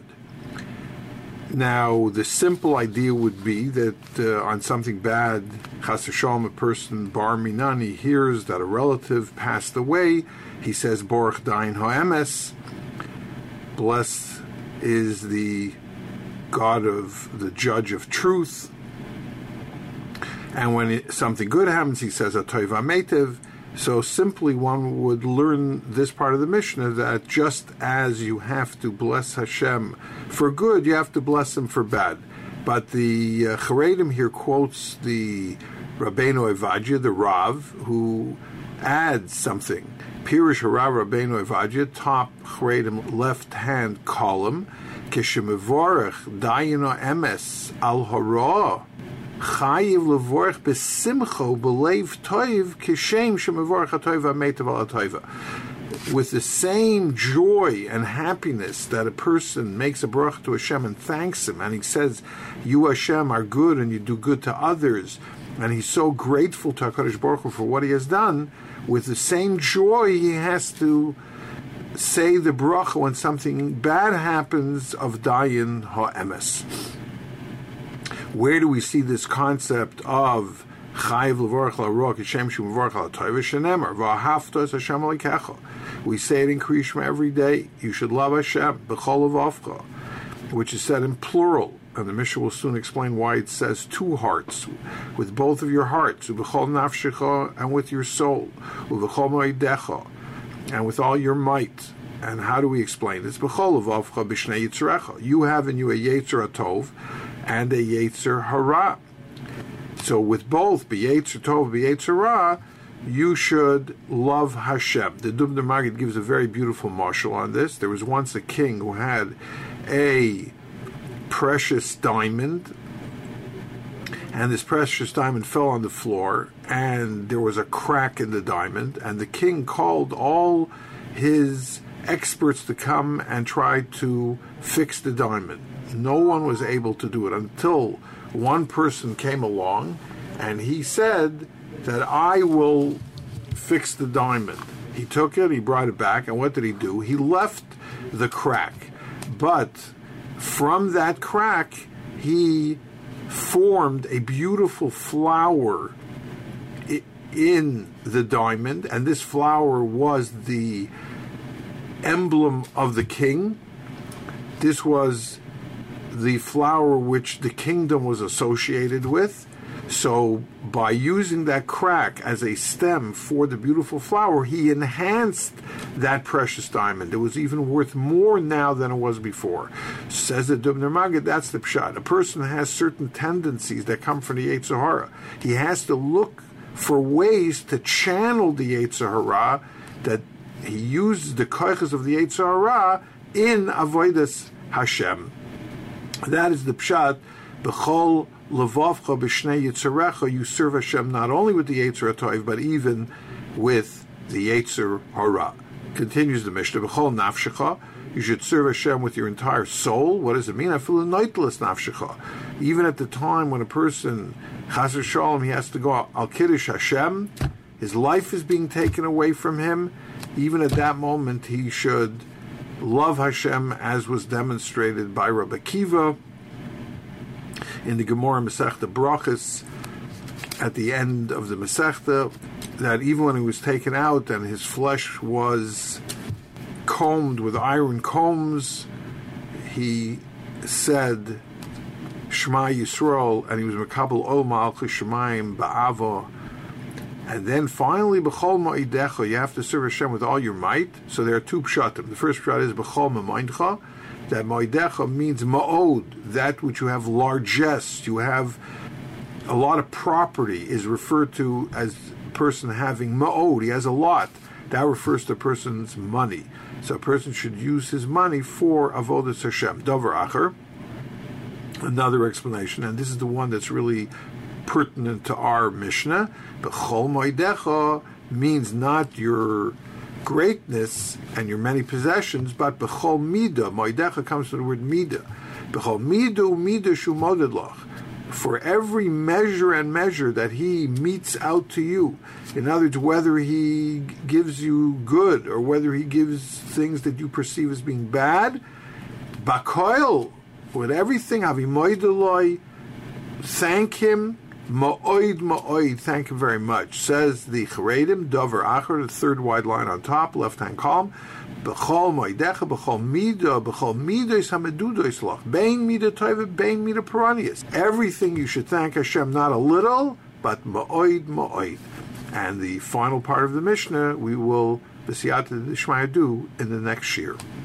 A: Now, the simple idea would be that uh, on something bad, chas v'shalom, a person, bar minan, he hears that a relative passed away, he says, Baruch dayin ha'emes, blessed is the God of the judge of truth. And when it, something good happens, he says, Atoiv Ametiv. So simply one would learn this part of the Mishnah, that just as you have to bless Hashem for good, you have to bless him for bad. But the uh, Charedim here quotes the Rabbeinu Evadia, the Rav, who adds something. Pirish Harav Rabbeinu Evadia, top Charedim left-hand column. Kishemevorech dayino emes al hara chayiv levorech besimcho belev toiv kishem shemevorech hatoiva meitav al hatoiva. With the same joy and happiness that a person makes a bracha to Hashem and thanks Him, and he says, "You Hashem are good, and you do good to others," and he's so grateful to HaKadosh Baruch Hu for what He has done. With the same joy, he has to say the bracha when something bad happens of dayin ha'emes. Where do we see this concept of chayiv levorach la'roch Hashem shu mevorach la'toiv shenemar v'ahavtos Hashem alikecha? We say it in Kriya Shema every day. You should love Hashem b'chol levavcha, which is said in plural, and the Mishnah will soon explain why it says two hearts, with both of your hearts, u'b'chol nafshecha, and with your soul, u'b'chol moedecha, and with all your might. And how do we explain this? B'chol levavcha b'shnei yitzerecha. You have in you a yetzer tov and a yetzer hara. So with both b'yetzer tov, b'yetzer hara, you should love Hashem. The Dubner Maggid gives a very beautiful mashal on this. There was once a king who had a precious diamond, and this precious diamond fell on the floor, and there was a crack in the diamond, and the king called all his experts to come and try to fix the diamond. No one was able to do it until one person came along, and he said that I will fix the diamond. He took it, he brought it back, and what did he do? He left the crack. But from that crack, he formed a beautiful flower in the diamond, and this flower was the emblem of the king. This was the flower which the kingdom was associated with. So by using that crack as a stem for the beautiful flower, he enhanced that precious diamond. It was even worth more now than it was before. Says the Dubner Maggid, that's the pshat. A person has certain tendencies that come from the Yetzer Hara. He has to look for ways to channel the Yetzer Hara, that he uses the koiches of the Yetzer Hara in avodas Hashem. That is the pshat. B'chol levavcha b'shnei yitzerecha, you serve Hashem not only with the Yetzer HaTov, but even with the Yetzer Hara. Continues the Mishnah, b'chol nafshecha, you should serve Hashem with your entire soul. What does it mean? Afilu noitlas nafshecha. Even at the time when a person, chas v'shalom, he has to go al kiddush Hashem, his life is being taken away from him, even at that moment he should love Hashem, as was demonstrated by Rabbi Akiva in the Gemara Masechta Brachos, at the end of the Masechta, that even when he was taken out and his flesh was combed with iron combs, he said Shema Yisrael, and he was Mekabel Ol Malchus Shemayim Ba'ava. And then finally, B'chol Ma'idecha, you have to serve Hashem with all your might. So there are two pshatim. The first pshat is B'chol Ma'indcha, that Ma'idecha means Ma'od, that which you have largesse, you have a lot of property, is referred to as a person having Ma'od, he has a lot. That refers to a person's money. So a person should use his money for Avodas Hashem. Davar Acher, another explanation, and this is the one that's really pertinent to our Mishnah. B'chol Moedecha means not your greatness and your many possessions, but B'chol Mida. Moedecha comes from the word Mida. B'chol Midu Mida Shu Modedlach. For every measure and measure that he meets out to you. In other words, whether he gives you good or whether he gives things that you perceive as being bad, B'koil, with everything, Avi Moedeloi, thank him. Ma'oid, ma'oid, thank him very much. Says the Charedim, Dover Acher, the third wide line on top, left-hand column. B'chol moedecha, b'chol mida, b'chol midas hamedudos lach. Bein mida toiva, bein mida peranius. Everything you should thank Hashem, not a little, but ma'oid, ma'oid. And the final part of the Mishnah, we will, b'siyata d'shmaya, do in the next year.